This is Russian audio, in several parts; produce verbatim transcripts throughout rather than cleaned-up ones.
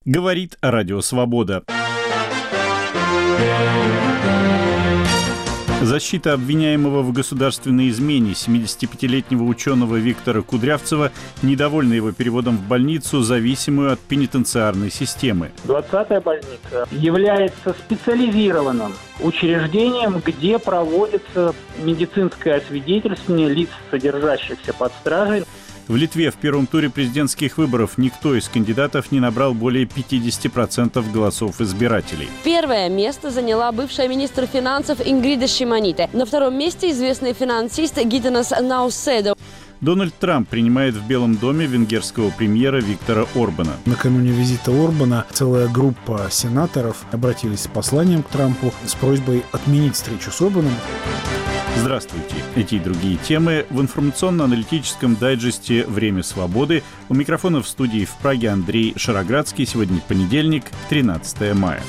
Говорит Радио Свобода. Защита обвиняемого в государственной измене семидесятипятилетнего ученого Виктора Кудрявцева недовольна его переводом в больницу, зависимую от пенитенциарной системы. двадцатая больница является специализированным учреждением, где проводится медицинское освидетельствование лиц, содержащихся под стражей. В Литве в первом туре президентских выборов никто из кандидатов не набрал более пятьдесят процентов голосов избирателей. Первое место заняла бывшая министр финансов Ингрида Шимоните. На втором месте известный финансист Гитанас Науседа. Дональд Трамп принимает в Белом доме венгерского премьера Виктора Орбана. Накануне визита Орбана целая группа сенаторов обратились с посланием к Трампу с просьбой отменить встречу с Орбаном. Здравствуйте. Эти и другие темы в информационно-аналитическом дайджесте «Время свободы». У микрофона в студии в Праге Андрей Шароградский. Сегодня понедельник, тринадцатое мая.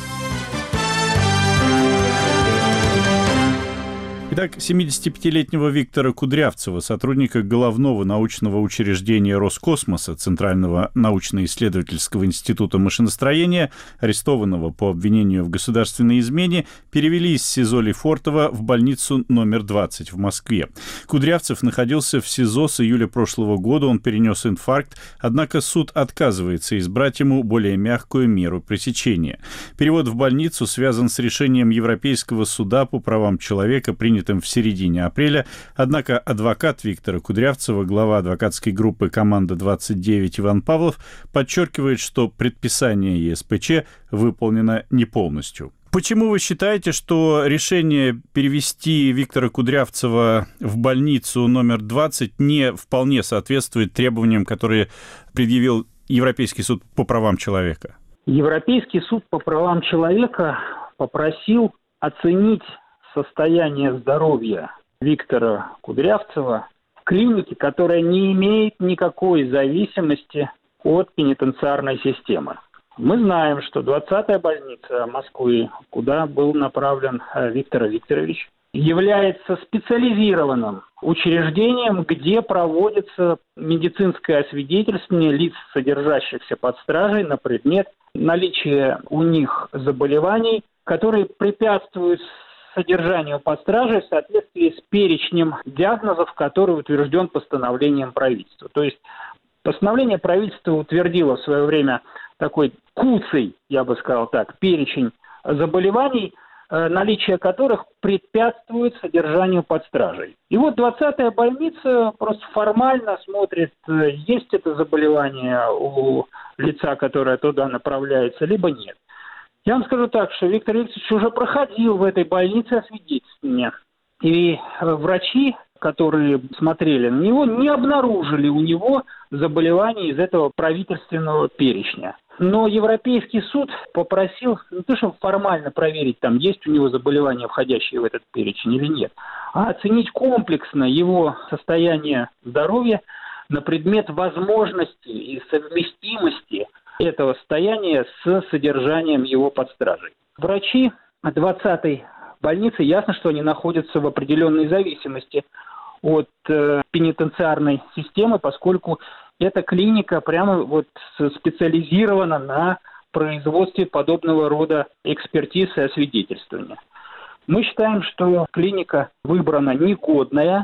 Итак, семидесятипятилетнего Виктора Кудрявцева, сотрудника Головного научного учреждения Роскосмоса, Центрального научно-исследовательского института машиностроения, арестованного по обвинению в государственной измене, перевели из СИЗО Лефортово в больницу номер двадцать в Москве. Кудрявцев находился в СИЗО с июля прошлого года, он перенес инфаркт, однако суд отказывается избрать ему более мягкую меру пресечения. Перевод в больницу связан с решением Европейского суда по правам человека, принятым в середине апреля, однако адвокат Виктора Кудрявцева, глава адвокатской группы «Команда двадцать девять» Иван Павлов, подчеркивает, что предписание ЕСПЧ выполнено не полностью. Почему вы считаете, что решение перевести Виктора Кудрявцева в больницу номер двадцать не вполне соответствует требованиям, которые предъявил Европейский суд по правам человека? Европейский суд по правам человека попросил оценить состояние здоровья Виктора Кудрявцева в клинике, которая не имеет никакой зависимости от пенитенциарной системы. Мы знаем, что двадцатая больница Москвы, куда был направлен Виктор Викторович, является специализированным учреждением, где проводится медицинское освидетельствование лиц, содержащихся под стражей, на предмет наличия у них заболеваний, которые препятствуют содержанию под стражей в соответствии с перечнем диагнозов, который утвержден постановлением правительства. То есть постановление правительства утвердило в свое время такой куцый, я бы сказал так, перечень заболеваний, наличие которых препятствует содержанию под стражей. И вот двадцатая больница просто формально смотрит, есть это заболевание у лица, которое туда направляется, либо нет. Я вам скажу так, что Виктор Викторович уже проходил в этой больнице освидетельствование. И врачи, которые смотрели на него, не обнаружили у него заболеваний из этого правительственного перечня. Но Европейский суд попросил не то, чтобы формально проверить, там есть у него заболевания, входящие в этот перечень или нет, а оценить комплексно его состояние здоровья на предмет возможности и совместимости этого состояния с содержанием его под стражей. Врачи двадцатой больницы, ясно, что они находятся в определенной зависимости от э, пенитенциарной системы, поскольку эта клиника прямо вот специализирована на производстве подобного рода экспертиз и освидетельствования. Мы считаем, что клиника выбрана негодная,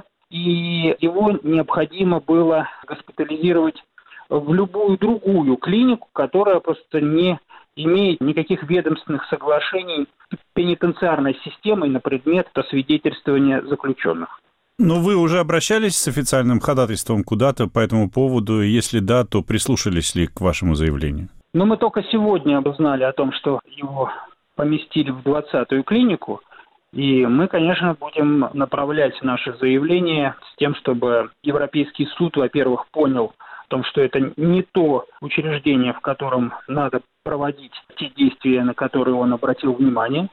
и его необходимо было госпитализировать в любую другую клинику, которая просто не имеет никаких ведомственных соглашений с пенитенциарной системой на предмет освидетельствования заключенных. Но вы уже обращались с официальным ходатайством куда-то по этому поводу? Если да, то прислушались ли к вашему заявлению? Но мы только сегодня узнали о том, что его поместили в двадцатую клинику. И мы, конечно, будем направлять наши заявления с тем, чтобы Европейский суд, во-первых, понял о том, что это не то учреждение, в котором надо проводить те действия, на которые он обратил внимание.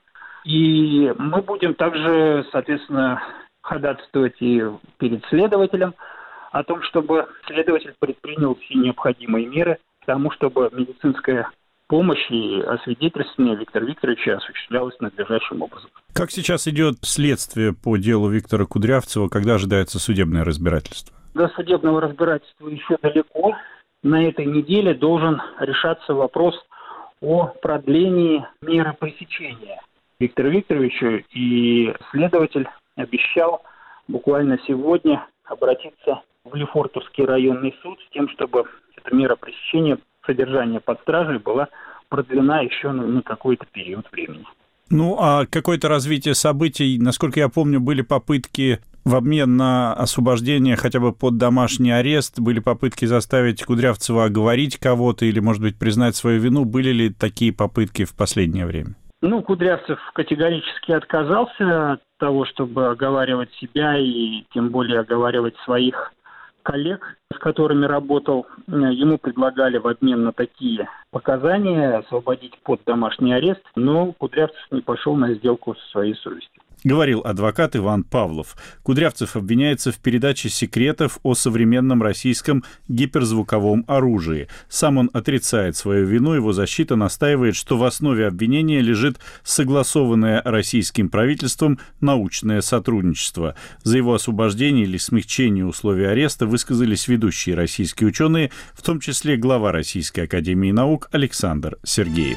И мы будем также, соответственно, ходатайствовать и перед следователем о том, чтобы следователь предпринял все необходимые меры к тому, чтобы медицинская помощь и освидетельствование Виктора Викторовича осуществлялось надлежащим образом. Как сейчас идет следствие по делу Виктора Кудрявцева? Когда ожидается судебное разбирательство? До судебного разбирательства еще далеко. На этой неделе должен решаться вопрос о продлении меры пресечения Виктору Викторовичу, и следователь обещал буквально сегодня обратиться в Лефортовский районный суд с тем, чтобы эта мера пресечения содержания под стражей была продлена еще на, на какой-то период времени. Ну, а какое-то развитие событий, насколько я помню, были попытки в обмен на освобождение хотя бы под домашний арест, были попытки заставить Кудрявцева оговорить кого-то или, может быть, признать свою вину. Были ли такие попытки в последнее время? Ну, Кудрявцев категорически отказался от того, чтобы оговаривать себя и тем более оговаривать своих коллег, с которыми работал. Ему предлагали в обмен на такие показания освободить под домашний арест, но Кудрявцев не пошел на сделку со своей совестью. Говорил адвокат Иван Павлов. Кудрявцев обвиняется в передаче секретов о современном российском гиперзвуковом оружии. Сам он отрицает свою вину, его защита настаивает, что в основе обвинения лежит согласованное российским правительством научное сотрудничество. За его освобождение или смягчение условий ареста высказались ведущие российские ученые, в том числе глава Российской академии наук Александр Сергеев.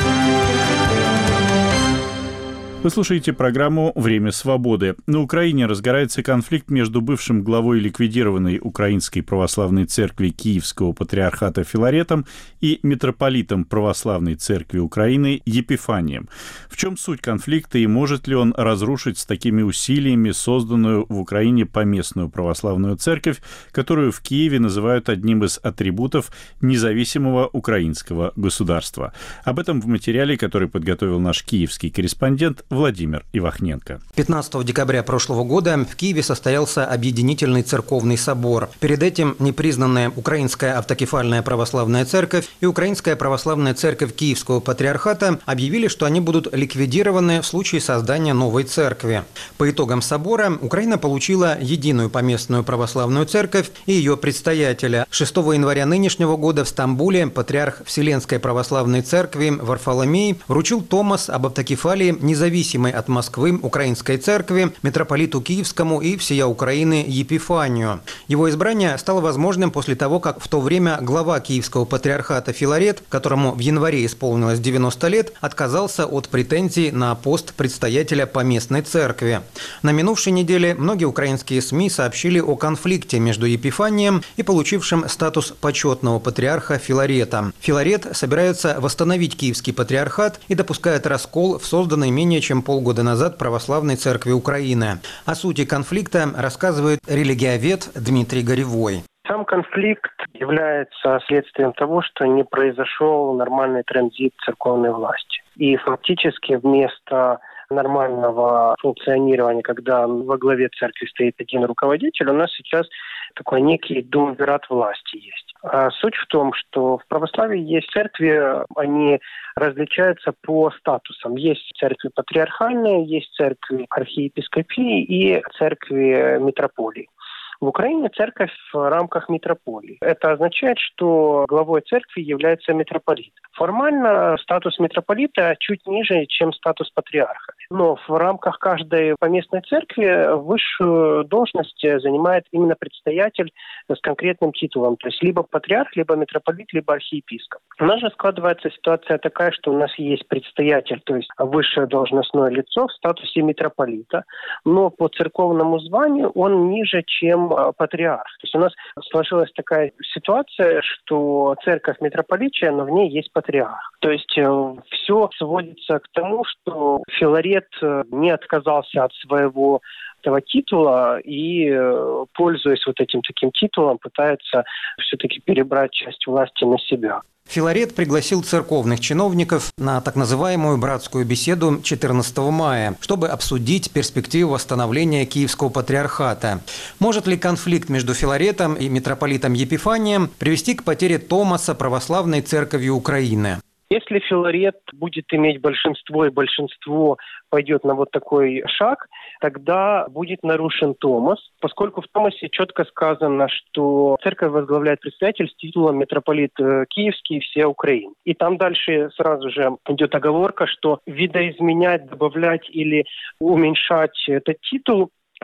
Вы слушаете программу «Время свободы». На Украине разгорается конфликт между бывшим главой ликвидированной Украинской православной церкви Киевского патриархата Филаретом и митрополитом Православной церкви Украины Епифанием. В чем суть конфликта и может ли он разрушить с такими усилиями созданную в Украине поместную православную церковь, которую в Киеве называют одним из атрибутов независимого украинского государства? Об этом в материале, который подготовил наш киевский корреспондент Владимир Ивахненко. пятнадцатого декабря прошлого года в Киеве состоялся Объединительный церковный собор. Перед этим непризнанная Украинская автокефальная православная церковь и Украинская православная церковь Киевского патриархата объявили, что они будут ликвидированы в случае создания новой церкви. По итогам собора Украина получила единую поместную православную церковь и ее предстоятеля. шестого января нынешнего года в Стамбуле патриарх Вселенской православной церкви Варфоломей вручил томос об автокефалии независимой от Москвы Украинской церкви митрополиту Киевскому и всея Украины Епифанию. Его избрание стало возможным после того, как в то время глава Киевского патриархата Филарет, которому в январе исполнилось девяносто лет, отказался от претензий на пост предстоятеля поместной церкви. На минувшей неделе многие украинские СМИ сообщили о конфликте между Епифанием и получившим статус почетного патриарха Филарета. Филарет собирается восстановить Киевский патриархат и допускает раскол в созданной менее чем полгода назад Православной церкви Украины. О сути конфликта рассказывает религиовед Дмитрий Горевой. Сам конфликт является следствием того, что не произошел нормальный транзит церковной власти. И фактически вместо нормального функционирования, когда во главе церкви стоит один руководитель, у нас сейчас такой некий дуумвират власти есть. А суть в том, что в православии есть церкви, они различаются по статусам. Есть церкви патриархальные, есть церкви архиепископии и церкви митрополии. В Украине церковь в рамках митрополии. Это означает, что главой церкви является митрополит. Формально статус митрополита чуть ниже, чем статус патриарха. Но в рамках каждой поместной церкви высшую должность занимает именно предстоятель с конкретным титулом. То есть либо патриарх, либо митрополит, либо архиепископ. У нас же складывается ситуация такая, что у нас есть предстоятель, то есть высшее должностное лицо в статусе митрополита. Но по церковному званию он ниже, чем патриарх. То есть у нас сложилась такая ситуация, что церковь митрополичия, но в ней есть патриарх. То есть э, все сводится к тому, что Филарет не отказался от своего этого титула и, э, пользуясь вот этим таким титулом, пытается все-таки перебрать часть власти на себя. Филарет пригласил церковных чиновников на так называемую братскую беседу четырнадцатого мая, чтобы обсудить перспективу восстановления Киевского патриархата. Может ли конфликт между Филаретом и митрополитом Епифанием привести к потере томоса православной церковью Украины? Если Филарет будет иметь большинство, и большинство пойдет на вот такой шаг, тогда будет нарушен томос, поскольку в томосе четко сказано, что церковь возглавляет предстоятель с титулом митрополит Киевский и всея Украины. И там дальше сразу же идет оговорка, что видоизменять, добавлять или уменьшать этот титул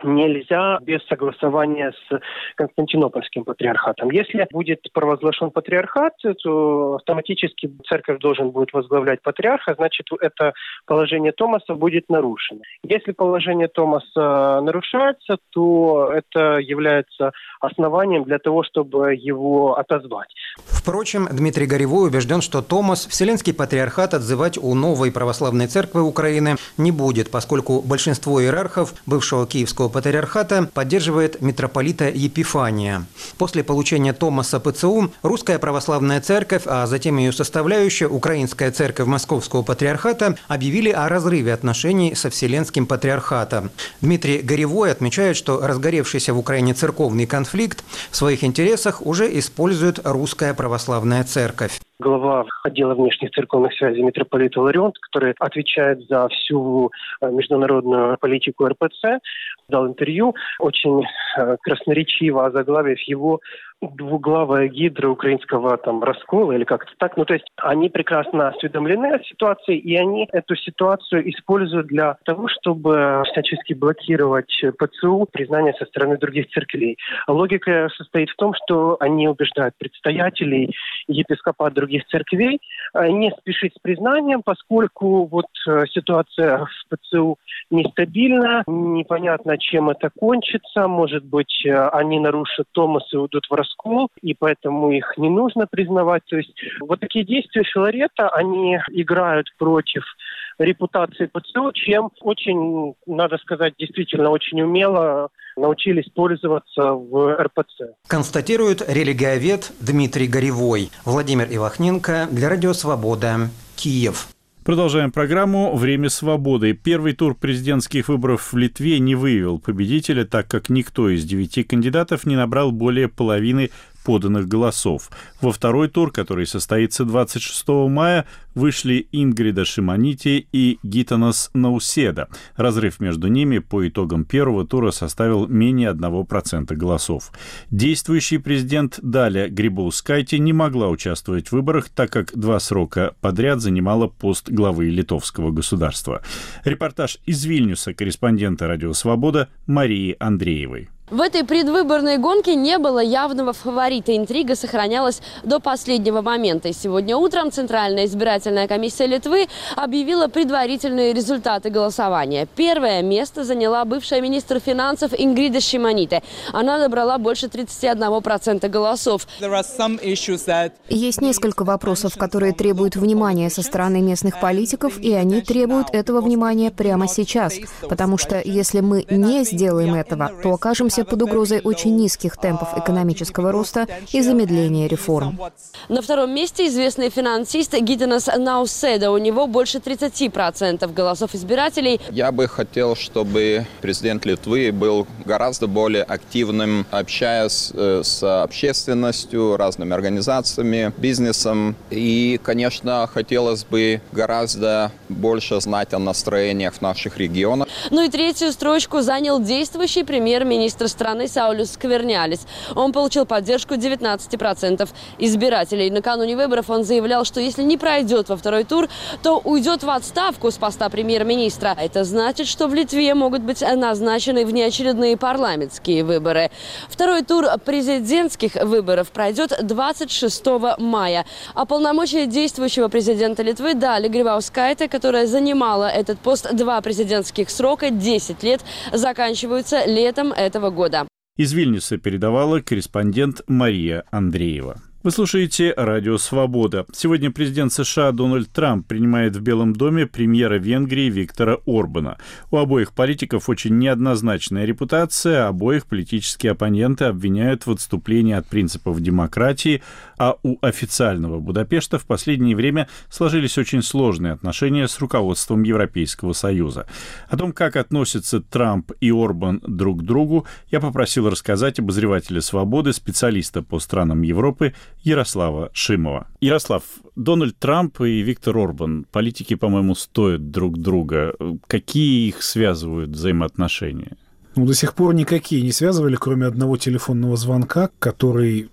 нельзя без согласования с Константинопольским патриархатом. Если будет провозглашен патриархат, то автоматически церковь должен будет возглавлять патриарха, значит, это положение Томаса будет нарушено. Если положение Томаса нарушается, то это является основанием для того, чтобы его отозвать. Впрочем, Дмитрий Горевой убежден, что Томас Вселенский патриархат отзывать у новой православной церкви Украины не будет, поскольку большинство иерархов бывшего Киевского патриархата поддерживает митрополита Епифания. После получения Томаса ПЦУ Русская православная церковь, а затем ее составляющая Украинская церковь Московского патриархата объявили о разрыве отношений со Вселенским патриархатом. Дмитрий Горевой отмечает, что разгоревшийся в Украине церковный конфликт в своих интересах уже использует Русская православная церковь. Глава отдела внешних церковных связей митрополит Иларион, который отвечает за всю международную политику эр пэ цэ, дал интервью, очень красноречиво озаглавив его двуглавая гидра украинского там раскола или как-то так. Ну, то есть они прекрасно осведомлены о ситуации, и они эту ситуацию используют для того, чтобы всячески блокировать пэ цэ у, признание со стороны других церквей. Логика состоит в том, что они убеждают предстоятелей епископат других церквей не спешить с признанием, поскольку вот ситуация в пэ цэ у нестабильна, непонятно, чем это кончится. Может быть, они нарушат Томас и уйдут в раскол, и поэтому их не нужно признавать. То есть вот такие действия Филарета, они играют против репутации пэ цэ у, чем очень, надо сказать, действительно очень умело научились пользоваться в эр пэ цэ. Констатирует религиовед Дмитрий Горевой. Владимир Ивахненко для Радио Свобода, Киев. Продолжаем программу «Время свободы». Первый тур президентских выборов в Литве не выявил победителя, так как никто из девяти кандидатов не набрал более половины поданных голосов. Во второй тур, который состоится двадцать шестого мая, вышли Ингрида Шимоняте и Гитанас Науседа. Разрыв между ними по итогам первого тура составил менее одного процента голосов. Действующий президент Даля Грибаускайте не могла участвовать в выборах, так как два срока подряд занимала пост главы литовского государства. Репортаж из Вильнюса корреспондента «Радио Свобода» Марии Андреевой. В этой предвыборной гонке не было явного фаворита. Интрига сохранялась до последнего момента. И сегодня утром Центральная избирательная комиссия Литвы объявила предварительные результаты голосования. Первое место заняла бывшая министр финансов Ингрида Шимоняте. Она набрала больше тридцати одного процента голосов. Есть несколько вопросов, которые требуют внимания со стороны местных политиков, и они требуют этого внимания прямо сейчас. Потому что если мы не сделаем этого, то окажемся под угрозой очень низких темпов экономического роста и замедления реформ. На втором месте известный финансист Гитанас Науседа. У него больше тридцати процентов голосов избирателей. Я бы хотел, чтобы президент Литвы был гораздо более активным, общаясь с общественностью, разными организациями, бизнесом. И, конечно, хотелось бы гораздо больше знать о настроениях в наших регионах. Ну и третью строчку занял действующий премьер-министр страны Саулис Сквернялис. Он получил поддержку девятнадцати процентов избирателей. Накануне выборов он заявлял, что если не пройдет во второй тур, то уйдет в отставку с поста премьер-министра. Это значит, что в Литве могут быть назначены внеочередные парламентские выборы. Второй тур президентских выборов пройдет двадцать шестого мая. А полномочия действующего президента Литвы Даля Грибаускайте, которая занимала этот пост два президентских срока, десять лет, заканчиваются летом этого года. Из Вильнюса передавала корреспондент Мария Андреева. Вы слушаете «Радио Свобода». Сегодня президент США Дональд Трамп принимает в Белом доме премьера Венгрии Виктора Орбана. У обоих политиков очень неоднозначная репутация, обоих политические оппоненты обвиняют в отступлении от принципов демократии, а у официального Будапешта в последнее время сложились очень сложные отношения с руководством Европейского Союза. О том, как относятся Трамп и Орбан друг к другу, я попросил рассказать обозревателя «Свободы», специалиста по странам Европы Ярослава Шимова. Ярослав, Дональд Трамп и Виктор Орбан, политики, по-моему, стоят друг друга. Какие их связывают взаимоотношения? Ну, до сих пор никакие не связывали, кроме одного телефонного звонка, который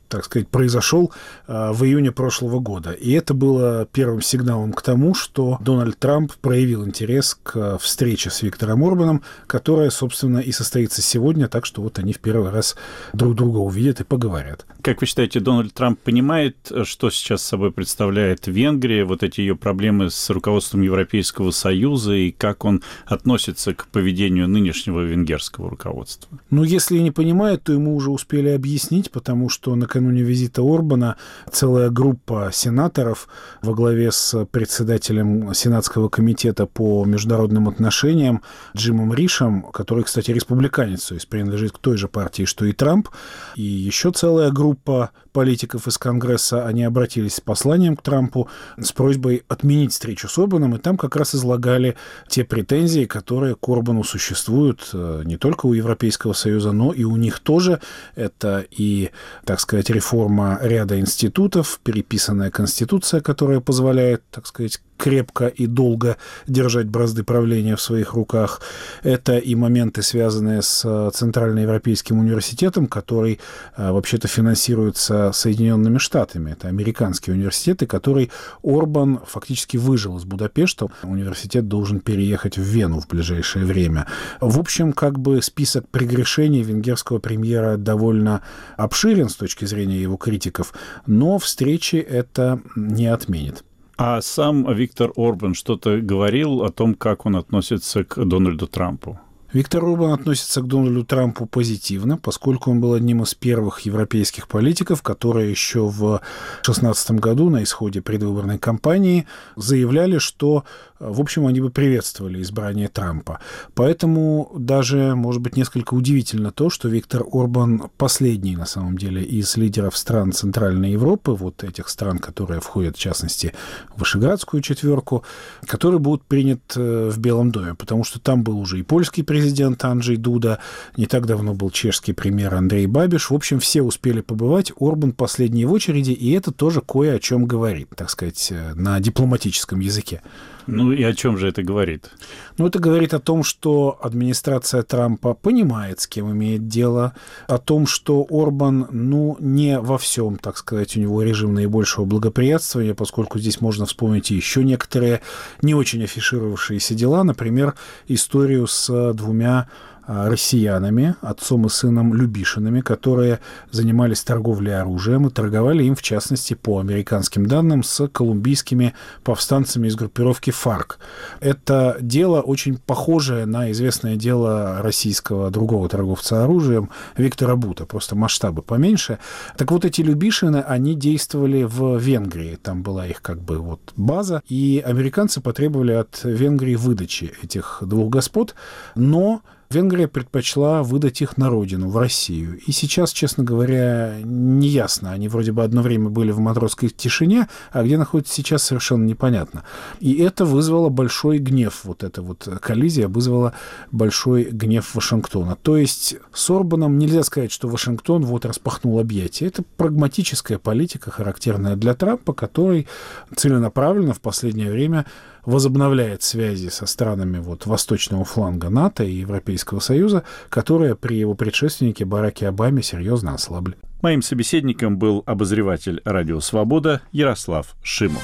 так сказать, произошел в июне прошлого года. И это было первым сигналом к тому, что Дональд Трамп проявил интерес к встрече с Виктором Орбаном, которая, собственно, и состоится сегодня, так что вот они в первый раз друг друга увидят и поговорят. Как вы считаете, Дональд Трамп понимает, что сейчас собой представляет Венгрия, вот эти ее проблемы с руководством Европейского Союза, и как он относится к поведению нынешнего венгерского руководства? Ну, если не понимает, то ему уже успели объяснить, потому что накануне визита Орбана целая группа сенаторов во главе с председателем Сенатского комитета по международным отношениям Джимом Ришем, который, кстати, республиканец, то есть принадлежит к той же партии, что и Трамп, и еще целая группа политиков из Конгресса, они обратились с посланием к Трампу с просьбой отменить встречу с Орбаном, и там как раз излагали те претензии, которые к Орбану существуют не только у Европейского Союза, но и у них тоже. Это и, так сказать, реформа ряда институтов, переписанная конституция, которая позволяет, так сказать, крепко и долго держать бразды правления в своих руках. Это и моменты, связанные с Центральноевропейским университетом, который вообще-то финансируется Соединенными Штатами. Это американский университет, и который Орбан фактически выжил из Будапешта. Университет должен переехать в Вену в ближайшее время. В общем, как бы список прегрешений венгерского премьера довольно обширен с точки зрения его критиков, но встречи это не отменит. А сам Виктор Орбан что-то говорил о том, как он относится к Дональду Трампу? Виктор Орбан относится к Дональду Трампу позитивно, поскольку он был одним из первых европейских политиков, которые еще в две тысячи шестнадцатом году на исходе предвыборной кампании заявляли, что, в общем, они бы приветствовали избрание Трампа. Поэтому даже, может быть, несколько удивительно то, что Виктор Орбан последний, на самом деле, из лидеров стран Центральной Европы, вот этих стран, которые входят, в частности, в Вышеградскую четверку, который будет принят в Белом доме, потому что там был уже и польский президент, президент Анджей Дуда, не так давно был чешский премьер Андрей Бабиш. В общем, все успели побывать, Орбан последний в очереди, и это тоже кое о чем говорит, так сказать, на дипломатическом языке. Ну и о чем же это говорит? Ну, это говорит о том, что администрация Трампа понимает, с кем имеет дело, о том, что Орбан, ну, не во всем, так сказать, у него режим наибольшего благоприятствования, поскольку здесь можно вспомнить еще некоторые не очень афишировавшиеся дела, например, историю с двумя россиянами, отцом и сыном Любишинами, которые занимались торговлей оружием и торговали им, в частности, по американским данным, с колумбийскими повстанцами из группировки ФАРК. Это дело очень похожее на известное дело российского другого торговца оружием Виктора Бута, просто масштабы поменьше. Так вот, эти Любишины, они действовали в Венгрии, там была их как бы вот база, и американцы потребовали от Венгрии выдачи этих двух господ, но Венгрия предпочла выдать их на родину, в Россию. И сейчас, честно говоря, неясно. Они вроде бы одно время были в матросской тишине, а где находятся сейчас, совершенно непонятно. И это вызвало большой гнев. Вот эта вот коллизия вызвала большой гнев Вашингтона. То есть с Орбаном нельзя сказать, что Вашингтон вот распахнул объятия. Это прагматическая политика, характерная для Трампа, который целенаправленно в последнее время возобновляет связи со странами вот восточного фланга НАТО и Европейского Союза, которые при его предшественнике Бараке Обаме серьезно ослабли. Моим собеседником был обозреватель «Радио Свобода» Ярослав Шимов.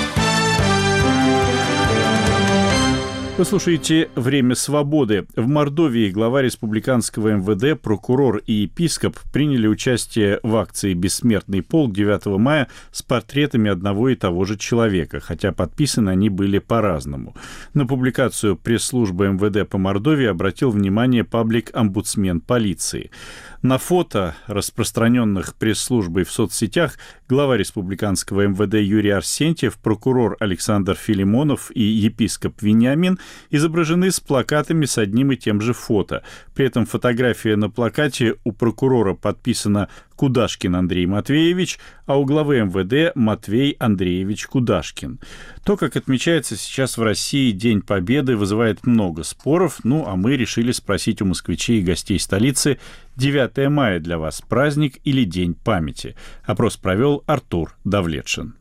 Вы слушаете «Время свободы». В Мордовии глава республиканского эм вэ дэ, прокурор и епископ приняли участие в акции «Бессмертный полк» девятого мая с портретами одного и того же человека, хотя подписаны они были по-разному. На публикацию пресс-службы эм вэ дэ по Мордовии обратил внимание паблик-омбудсмен полиции. На фото, распространенных пресс-службой в соцсетях, глава республиканского эм вэ дэ Юрий Арсентьев, прокурор Александр Филимонов и епископ Вениамин изображены с плакатами с одним и тем же фото. При этом фотография на плакате у прокурора подписана Кудашкин Андрей Матвеевич, а у главы эм вэ дэ Матвей Андреевич Кудашкин. То, как отмечается сейчас в России День Победы, вызывает много споров, ну а мы решили спросить у москвичей и гостей столицы: девятое мая для вас праздник или День памяти? Опрос провел Артур Давлетшин.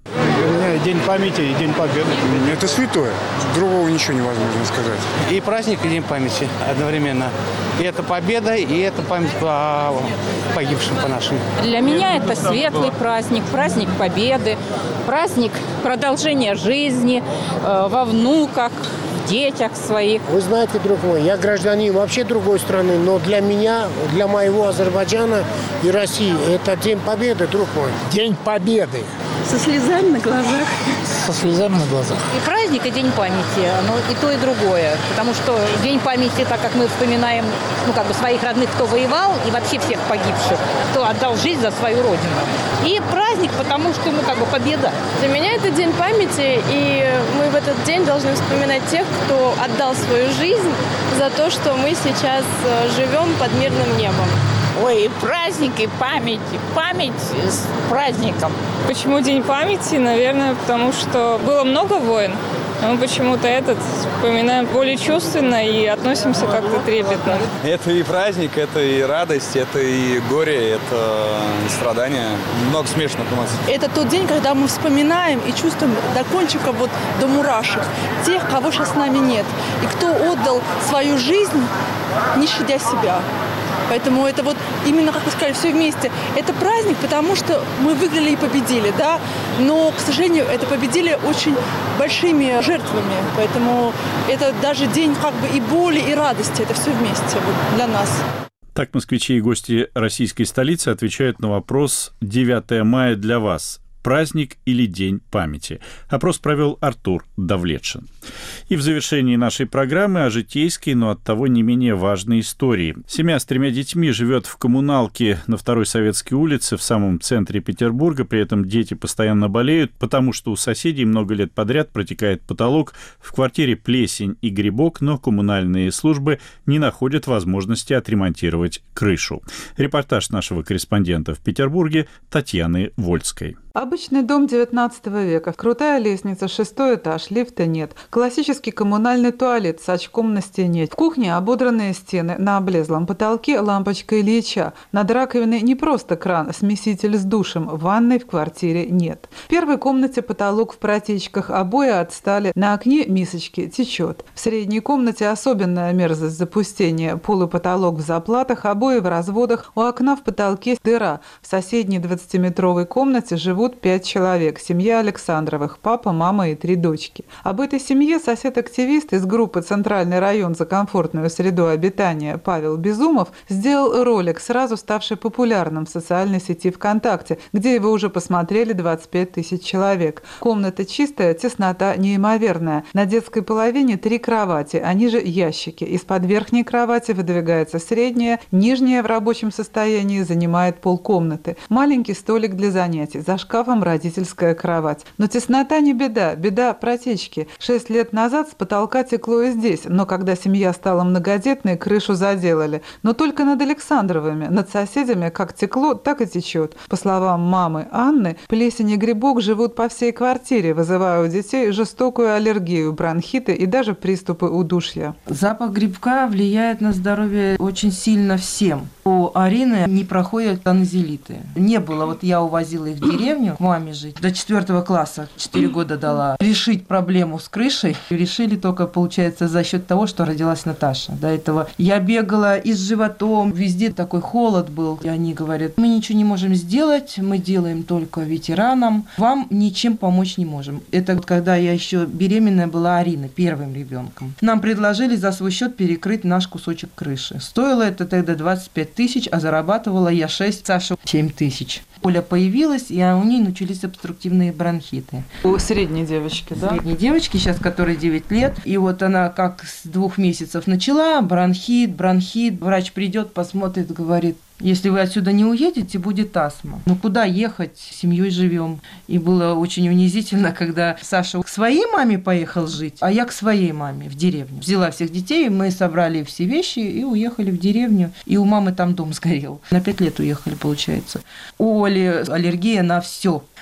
Для меня День памяти и День Победы. Это святое. Другого ничего невозможно сказать. И праздник, и День памяти одновременно. И это победа, и это память по погибшим, по нашим. Для меня это светлый праздник, праздник победы, праздник продолжения жизни э, во внуках, в детях своих. Вы знаете, друг мой, я гражданин вообще другой страны, но для меня, для моего Азербайджана и России это День Победы, друг мой. День Победы. Со слезами на глазах. Со слезами на глазах. И праздник, и День памяти, оно и то, и другое. Потому что День памяти, так как мы вспоминаем, ну, как бы своих родных, кто воевал, и вообще всех погибших, кто отдал жизнь за свою родину. И праздник, потому что, ну, как бы победа. Для меня это День памяти, и мы в этот день должны вспоминать тех, кто отдал свою жизнь за то, что мы сейчас живем под мирным небом. Ой, и праздник, и память, и память с праздником. Почему День памяти? Наверное, потому что было много войн. А мы почему-то этот вспоминаем более чувственно и относимся как-то трепетно. Это и праздник, это и радость, это и горе, это и страдания. Много смешанных эмоций. Это тот день, когда мы вспоминаем и чувствуем до кончика, вот до мурашек, тех, кого сейчас с нами нет. И кто отдал свою жизнь, не щадя себя. Поэтому это вот именно, как вы сказали, все вместе. Это праздник, потому что мы выиграли и победили, да. Но, к сожалению, это победили очень большими жертвами. Поэтому это даже день как бы и боли, и радости. Это все вместе вот, для нас. Так москвичи и гости российской столицы отвечают на вопрос «девятое мая для вас. Праздник или День памяти?» Опрос провел Артур Давлетшин. И в завершении нашей программы о житейской, но оттого не менее важной истории. Семья с тремя детьми живет в коммуналке на Второй Советской улице в самом центре Петербурга. При этом дети постоянно болеют, потому что у соседей много лет подряд протекает потолок. В квартире плесень и грибок, но коммунальные службы не находят возможности отремонтировать крышу. Репортаж нашего корреспондента в Петербурге Татьяны Вольской. Обычный дом девятнадцатого века. Крутая лестница, шестой этаж, лифта нет. Классический коммунальный туалет с очком на стене. В кухне ободранные стены, на облезлом потолке лампочка Ильича. Над раковиной не просто кран, смеситель с душем. Ванной в квартире нет. В первой комнате потолок в протечках, обои отстали. На окне мисочки течет. В средней комнате особенная мерзость запустения. Пол и потолок в заплатах, обои в разводах. У окна в потолке дыра. В соседней двадцатиметровой комнате живут пять человек. Семья Александровых. Папа, мама и три дочки. Об этой семье сосед-активист из группы «Центральный район за комфортную среду обитания» Павел Безумов сделал ролик, сразу ставший популярным в социальной сети ВКонтакте, где его уже посмотрели двадцать пять тысяч человек. Комната чистая, теснота неимоверная. На детской половине три кровати, они же ящики. Из-под верхней кровати выдвигается средняя, нижняя в рабочем состоянии занимает полкомнаты. Маленький столик для занятий. За шкафом родительская кровать. Но теснота не беда, беда протечки. Шесть лет назад с потолка текло и здесь, но когда семья стала многодетной, крышу заделали. Но только над Александровыми, над соседями как текло, так и течет. По словам мамы Анны, плесень и грибок живут по всей квартире, вызывая у детей жестокую аллергию, бронхиты и даже приступы удушья. Запах грибка влияет на здоровье очень сильно всем. У Арины не проходят тонзиллиты. Не было, вот я увозила их в деревню к маме жить. До четвертого класса, четыре года дала. Решить проблему с крышей решили только, получается, за счет того, что родилась Наташа. До этого я бегала и с животом, везде такой холод был. И они говорят, мы ничего не можем сделать, мы делаем только ветеранам, вам ничем помочь не можем. Это вот когда я еще беременная была Арина, первым ребенком. Нам предложили за свой счет перекрыть наш кусочек крыши. Стоило это тогда двадцать пять тысяч, а зарабатывала я шесть, Саша семь тысяч. Оля появилась, и у нее начались обструктивные бронхиты. У средней девочки, да? Средней девочки, сейчас которой девять лет. И вот она как с двух месяцев начала, бронхит, бронхит. Врач придет, посмотрит, говорит, если вы отсюда не уедете, будет астма. Ну куда ехать? С семьей живем. И было очень унизительно, когда Саша к своей маме поехал жить, а я к своей маме в деревню. Взяла всех детей, мы собрали все вещи и уехали в деревню. И у мамы там дом сгорел. На пять лет уехали, получается. У Оли аллергия на все.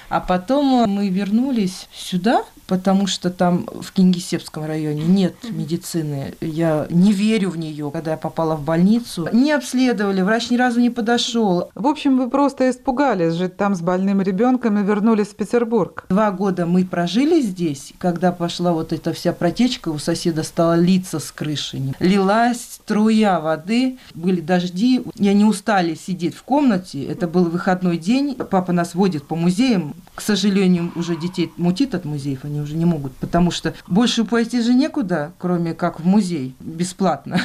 А потом мы вернулись сюда, потому что там в Кингисеппском районе нет медицины. Я не верю в нее. Когда я попала в больницу, не обследовали, врач ни разу не подошел. В общем, вы просто испугались жить там с больным ребенком и вернулись в Петербург. Два года мы прожили здесь. Когда пошла вот эта вся протечка, у соседа стала литься с крыши. Лилась струя воды, были дожди. Я не устали сидеть в комнате. Это был выходной день. Папа нас водит по музеям. К сожалению, уже детей мутит от музеев, они уже не могут, потому что больше пойти же некуда, кроме как в музей, бесплатно.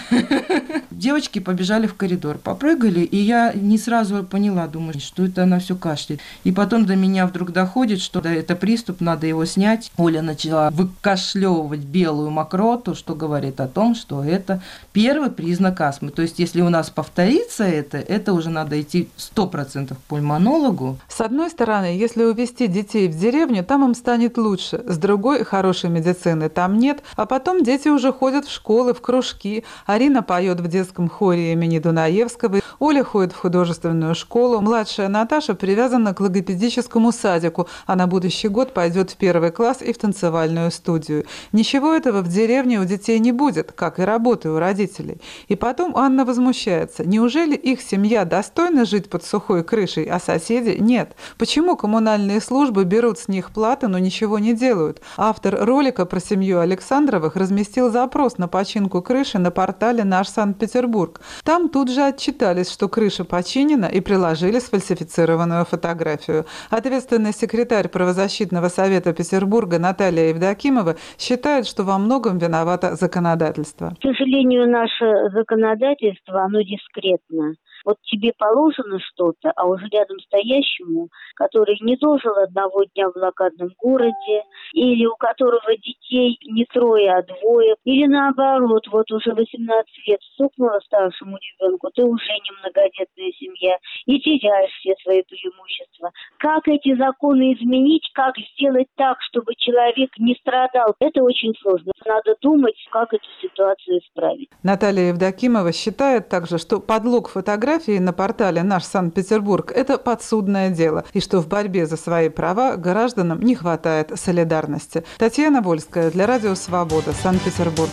Девочки побежали в коридор, попрыгали, и я не сразу поняла, думаю, что это она все кашляет. И потом до меня вдруг доходит, что да, это приступ, надо его снять. Оля начала выкашлевывать белую мокроту, что говорит о том, что это первый признак астмы. То есть, если у нас повторится это, это уже надо идти сто процентов к пульмонологу. С одной стороны, если увезти детей в деревню, там им станет лучше. С другой, хорошей медицины там нет. А потом дети уже ходят в школы, в кружки. Арина поет в детском хоре имени Дунаевского. Оля ходит в художественную школу. Младшая Наташа привязана к логопедическому садику, а на будущий год пойдет в первый класс и в танцевальную студию. Ничего этого в деревне у детей не будет, как и работы у родителей. И потом Анна возмущается. Неужели их семья достойна жить под сухой крышей, а соседи нет? Почему коммунальные службы берут с них плату, но ничего не делают? Автор ролика про семью Александровых разместил запрос на починку крыши на портале «Наш Санкт-Петербург». Там тут же отчитались, что крыша починена, и приложили сфальсифицированную фотографию. Ответственный секретарь правозащитного совета Петербурга Наталья Евдокимова считает, что во многом виновато законодательство. К сожалению, наше законодательство, оно дискретно. Вот тебе положено что-то, а уже рядом стоящему, который не дожил одного дня в блокадном городе, или у которого детей не трое, а двое, или наоборот, вот уже восемнадцать лет стукнуло старшему ребенку, ты уже не многодетная семья, и теряешь все свои преимущества. Как эти законы изменить, как сделать так, чтобы человек не страдал, это очень сложно. Надо думать, как эту ситуацию исправить. Наталья Евдокимова считает также, что подлог фотографии на портале «Наш Санкт-Петербург» – это подсудное дело, и что в борьбе за свои права гражданам не хватает солидарности. Татьяна Вольская для Радио Свобода, Санкт-Петербург.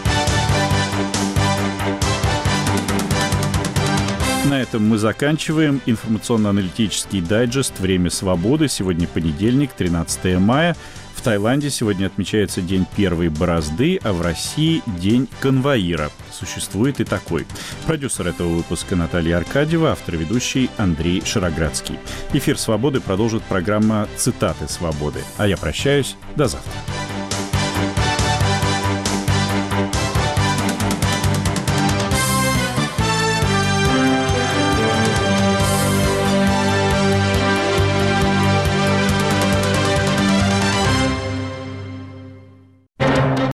На этом мы заканчиваем информационно-аналитический дайджест «Время свободы». Сегодня понедельник, тринадцатое мая. В Таиланде сегодня отмечается День первой борозды, а в России – День конвоира. Существует и такой. Продюсер этого выпуска Наталья Аркадьева, автор и ведущий Андрей Шароградский. Эфир «Свободы» продолжит программа «Цитаты свободы». А я прощаюсь. До завтра.